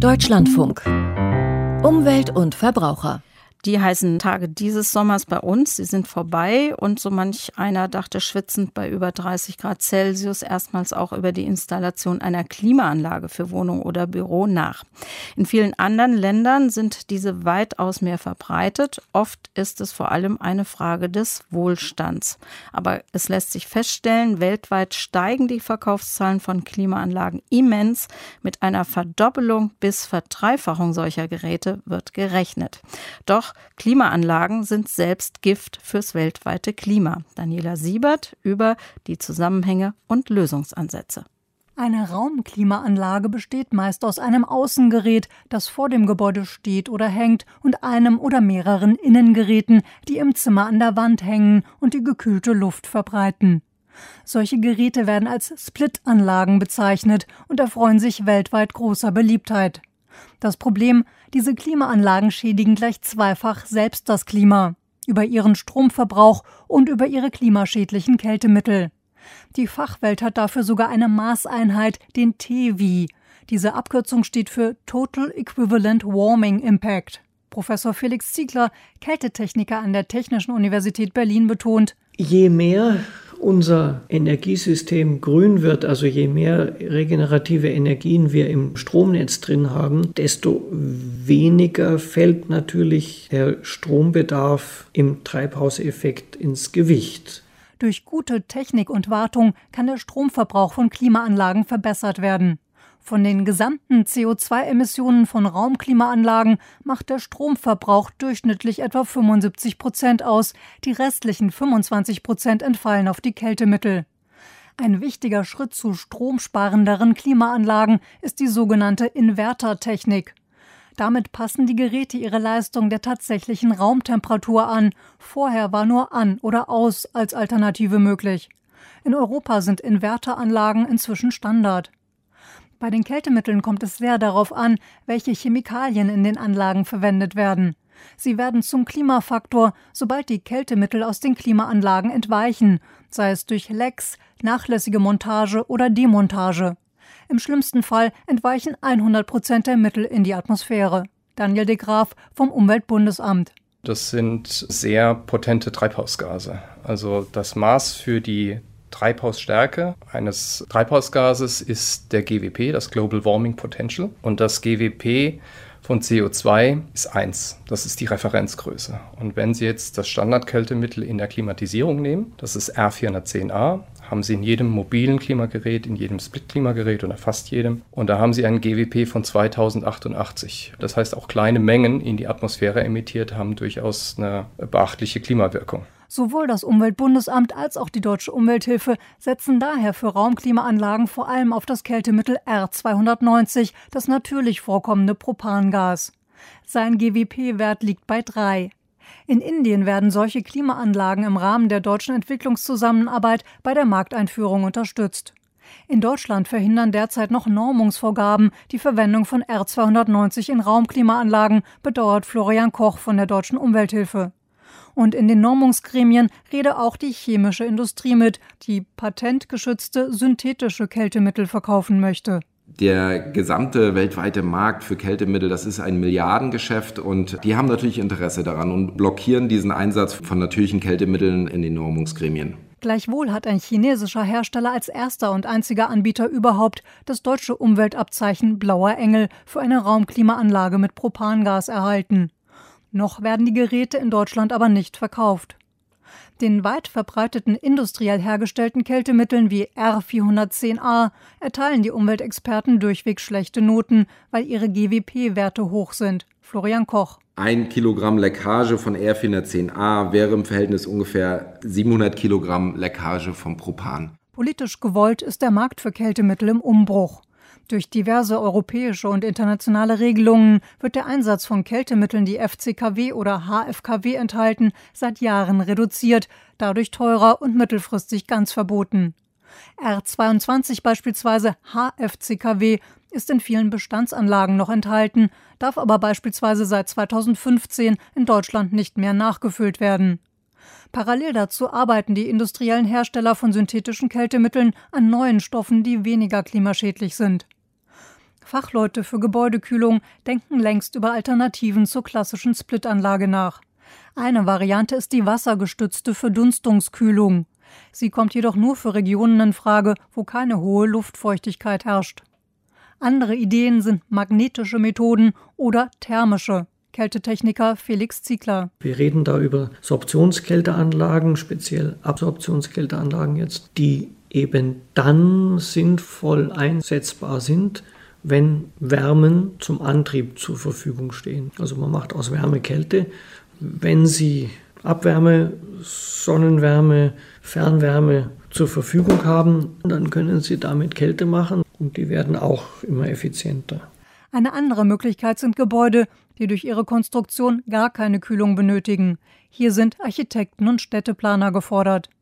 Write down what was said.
Deutschlandfunk. Umwelt und Verbraucher. Die heißen Tage dieses Sommers bei uns, sie sind vorbei und so manch einer dachte schwitzend bei über 30 Grad Celsius erstmals auch über die Installation einer Klimaanlage für Wohnung oder Büro nach. In vielen anderen Ländern sind diese weitaus mehr verbreitet. Oft ist es vor allem eine Frage des Wohlstands. Aber es lässt sich feststellen, weltweit steigen die Verkaufszahlen von Klimaanlagen immens. Mit einer Verdoppelung bis Verdreifachung solcher Geräte wird gerechnet. Doch Klimaanlagen sind selbst Gift fürs weltweite Klima. Daniela Siebert über die Zusammenhänge und Lösungsansätze. Eine Raumklimaanlage besteht meist aus einem Außengerät, das vor dem Gebäude steht oder hängt, und einem oder mehreren Innengeräten, die im Zimmer an der Wand hängen und die gekühlte Luft verbreiten. Solche Geräte werden als Split-Anlagen bezeichnet und erfreuen sich weltweit großer Beliebtheit. Das Problem: Diese Klimaanlagen schädigen gleich zweifach selbst das Klima, über ihren Stromverbrauch und über ihre klimaschädlichen Kältemittel. Die Fachwelt hat dafür sogar eine Maßeinheit, den TEWI. Diese Abkürzung steht für Total Equivalent Warming Impact. Professor Felix Ziegler, Kältetechniker an der Technischen Universität Berlin, betont: Je mehr unser Energiesystem grün wird, also je mehr regenerative Energien wir im Stromnetz drin haben, desto weniger fällt natürlich der Strombedarf im Treibhauseffekt ins Gewicht. Durch gute Technik und Wartung kann der Stromverbrauch von Klimaanlagen verbessert werden. Von den gesamten CO2-Emissionen von Raumklimaanlagen macht der Stromverbrauch durchschnittlich etwa 75% aus. Die restlichen 25% entfallen auf die Kältemittel. Ein wichtiger Schritt zu stromsparenderen Klimaanlagen ist die sogenannte Invertertechnik. Damit passen die Geräte ihre Leistung der tatsächlichen Raumtemperatur an. Vorher war nur an oder aus als Alternative möglich. In Europa sind Inverteranlagen inzwischen Standard. Bei den Kältemitteln kommt es sehr darauf an, welche Chemikalien in den Anlagen verwendet werden. Sie werden zum Klimafaktor, sobald die Kältemittel aus den Klimaanlagen entweichen, sei es durch Lecks, nachlässige Montage oder Demontage. Im schlimmsten Fall entweichen 100% der Mittel in die Atmosphäre. Daniel de Graaf vom Umweltbundesamt. Das sind sehr potente Treibhausgase. Also das Maß für die Treibhausstärke eines Treibhausgases ist der GWP, das Global Warming Potential. Und das GWP von CO2 ist 1. Das ist die Referenzgröße. Und wenn Sie jetzt das Standardkältemittel in der Klimatisierung nehmen, das ist R410A, haben Sie in jedem mobilen Klimagerät, in jedem Split-Klimagerät oder fast jedem. Und da haben Sie einen GWP von 2088. Das heißt, auch kleine Mengen in die Atmosphäre emittiert haben durchaus eine beachtliche Klimawirkung. Sowohl das Umweltbundesamt als auch die Deutsche Umwelthilfe setzen daher für Raumklimaanlagen vor allem auf das Kältemittel R290, das natürlich vorkommende Propangas. Sein GWP-Wert liegt bei 3. In Indien werden solche Klimaanlagen im Rahmen der deutschen Entwicklungszusammenarbeit bei der Markteinführung unterstützt. In Deutschland verhindern derzeit noch Normungsvorgaben die Verwendung von R290 in Raumklimaanlagen, bedauert Florian Koch von der Deutschen Umwelthilfe. Und in den Normungsgremien rede auch die chemische Industrie mit, die patentgeschützte synthetische Kältemittel verkaufen möchte. Der gesamte weltweite Markt für Kältemittel, das ist ein Milliardengeschäft und die haben natürlich Interesse daran und blockieren diesen Einsatz von natürlichen Kältemitteln in den Normungsgremien. Gleichwohl hat ein chinesischer Hersteller als erster und einziger Anbieter überhaupt das deutsche Umweltabzeichen Blauer Engel für eine Raumklimaanlage mit Propangas erhalten. Noch werden die Geräte in Deutschland aber nicht verkauft. Den weit verbreiteten industriell hergestellten Kältemitteln wie R410A erteilen die Umweltexperten durchweg schlechte Noten, weil ihre GWP-Werte hoch sind. Florian Koch. 1 Kilogramm Leckage von R410A wäre im Verhältnis ungefähr 700 Kilogramm Leckage vom Propan. Politisch gewollt ist der Markt für Kältemittel im Umbruch. Durch diverse europäische und internationale Regelungen wird der Einsatz von Kältemitteln, die FCKW oder HFKW enthalten, seit Jahren reduziert, dadurch teurer und mittelfristig ganz verboten. R22 beispielsweise HFCKW ist in vielen Bestandsanlagen noch enthalten, darf aber beispielsweise seit 2015 in Deutschland nicht mehr nachgefüllt werden. Parallel dazu arbeiten die industriellen Hersteller von synthetischen Kältemitteln an neuen Stoffen, die weniger klimaschädlich sind. Fachleute für Gebäudekühlung denken längst über Alternativen zur klassischen Splitanlage nach. Eine Variante ist die wassergestützte Verdunstungskühlung. Sie kommt jedoch nur für Regionen in Frage, wo keine hohe Luftfeuchtigkeit herrscht. Andere Ideen sind magnetische Methoden oder thermische. Kältetechniker Felix Ziegler. Wir reden da über Sorptionskälteanlagen, speziell Absorptionskälteanlagen jetzt, die eben dann sinnvoll einsetzbar sind, wenn Wärmen zum Antrieb zur Verfügung stehen. Also man macht aus Wärme Kälte. Wenn Sie Abwärme, Sonnenwärme, Fernwärme zur Verfügung haben, dann können Sie damit Kälte machen und die werden auch immer effizienter. Eine andere Möglichkeit sind Gebäude, die durch ihre Konstruktion gar keine Kühlung benötigen. Hier sind Architekten und Städteplaner gefordert.